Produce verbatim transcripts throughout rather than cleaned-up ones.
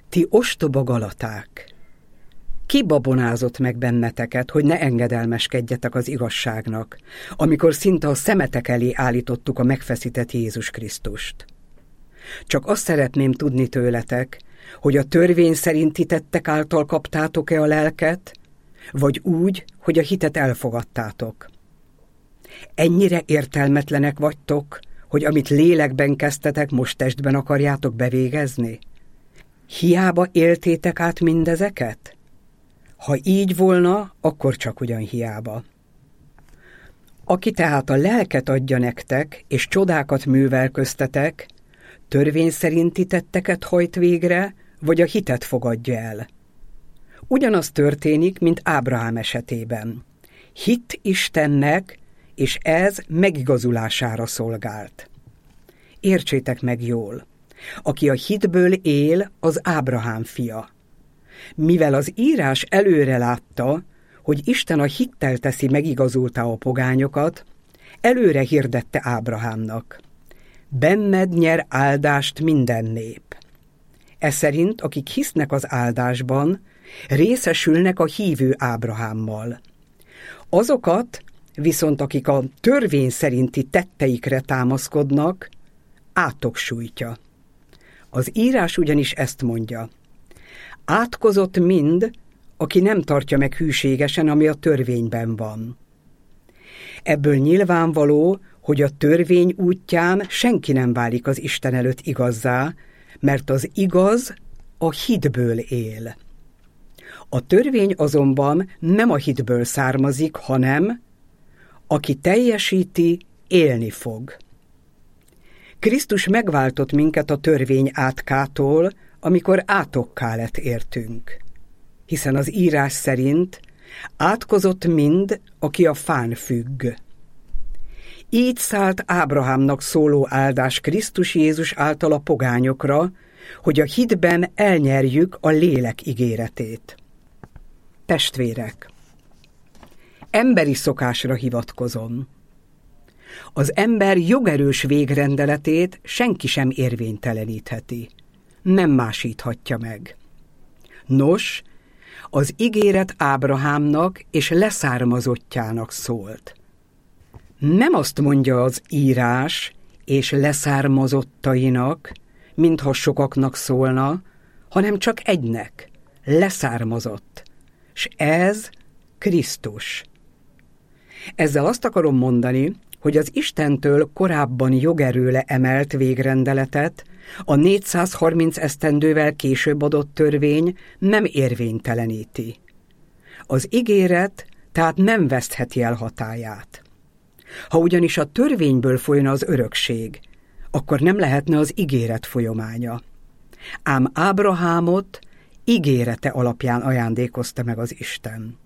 Ti ostoba Galaták! Ki babonázott meg benneteket, hogy ne engedelmeskedjetek az igazságnak, amikor szinte a szemetek elé állítottuk a megfeszített Jézus Krisztust? Csak azt szeretném tudni tőletek, hogy a törvény szerinti tettek által kaptátok-e a lelket, vagy úgy, hogy a hitet elfogadtátok. Ennyire értelmetlenek vagytok, hogy amit lélekben kezdtetek, most testben akarjátok bevégezni? Hiába éltétek át mindezeket? Ha így volna, akkor csak ugyan hiába. Aki tehát a lelket adja nektek, és csodákat művel köztetek, törvény szerinti tetteket hajt végre, vagy a hitet fogadja el. Ugyanaz történik, mint Ábrahám esetében. Hitt Istennek, és ez megigazulására szolgált. Értsétek meg jól, aki a hitből él, az Ábrahám fia. Mivel az írás előre látta, hogy Isten a hittel teszi megigazultá a pogányokat, előre hirdette Ábrahámnak: benned nyer áldást minden nép. E szerint, akik hisznek az áldásban, részesülnek a hívő Ábrahámmal. Azokat viszont, akik a törvény szerinti tetteikre támaszkodnak, átok sújtja. Az írás ugyanis ezt mondja: átkozott mind, aki nem tartja meg hűségesen, ami a törvényben van. Ebből nyilvánvaló, hogy a törvény útján senki nem válik az Isten előtt igazzá, mert az igaz a hitből él. A törvény azonban nem a hitből származik, hanem aki teljesíti, élni fog. Krisztus megváltott minket a törvény átkától, amikor átokká lett értünk. Hiszen az írás szerint átkozott mind, aki a fán függ. Így szállt Ábrahámnak szóló áldás Krisztus Jézus által a pogányokra, hogy a hitben elnyerjük a lélek ígéretét. Testvérek! Emberi szokásra hivatkozom. Az ember jogerős végrendeletét senki sem érvénytelenítheti. Nem másíthatja meg. Nos, az ígéret Ábrahámnak és leszármazottjának szólt. Nem azt mondja az írás és leszármazottainak, mintha sokaknak szólna, hanem csak egynek, leszármazott, s ez Krisztus. Ezzel azt akarom mondani, hogy az Istentől korábban jogerőle emelt végrendeletet a négyszázharminc esztendővel később adott törvény nem érvényteleníti. Az ígéret tehát nem vesztheti el hatályát. Ha ugyanis a törvényből folyna az örökség, akkor nem lehetne az ígéret folyamánya. Ám Ábrahámot ígérete alapján ajándékozta meg az Isten.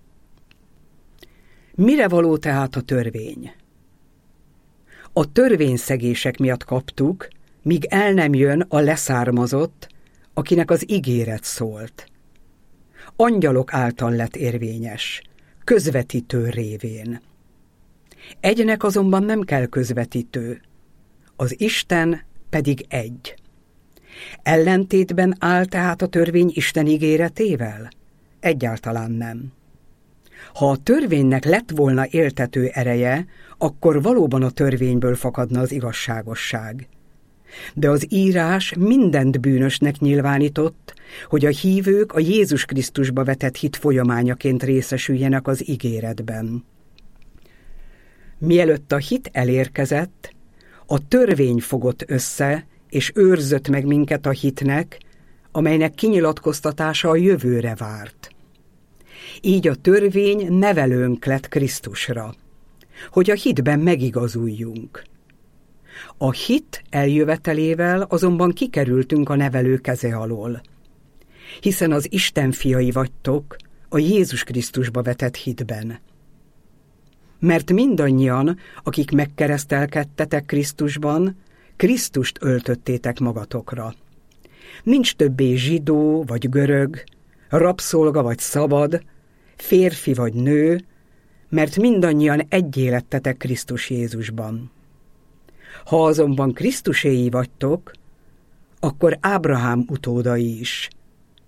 Mire való tehát a törvény? A törvényszegések miatt kaptuk, míg el nem jön a leszármazott, akinek az ígéret szólt. Angyalok által lett érvényes, közvetítő révén. Egynek azonban nem kell közvetítő, az Isten pedig egy. Ellentétben áll tehát a törvény Isten ígéretével? Egyáltalán nem. Ha a törvénynek lett volna éltető ereje, akkor valóban a törvényből fakadna az igazságosság. De az írás mindent bűnösnek nyilvánított, hogy a hívők a Jézus Krisztusba vetett hit folyamányaként részesüljenek az ígéretben. Mielőtt a hit elérkezett, a törvény fogott össze, és őrzött meg minket a hitnek, amelynek kinyilatkoztatása a jövőre várt. Így a törvény nevelőnk lett Krisztusra, hogy a hitben megigazuljunk. A hit eljövetelével azonban kikerültünk a nevelő keze alól, hiszen az Isten fiai vagytok a Jézus Krisztusba vetett hitben. Mert mindannyian, akik megkeresztelkedtetek Krisztusban, Krisztust öltöttétek magatokra. Nincs többé zsidó vagy görög, rabszolga vagy szabad, férfi vagy nő, mert mindannyian egyé lettetek Krisztus Jézusban. Ha azonban Krisztuséi vagytok, akkor Ábrahám utódai is,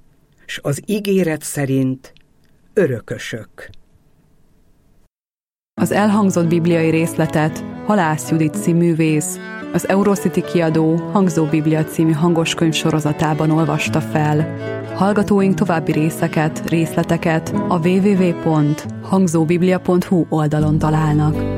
s az ígéret szerint örökösök. Az elhangzott bibliai részletet Halász Judit színművész, az Eurocity kiadó Hangzó Biblia című hangoskönyv sorozatában olvasta fel. Hallgatóink további részeket, részleteket a double-u double-u double-u pont hangzóbiblia pont hu oldalon találnak.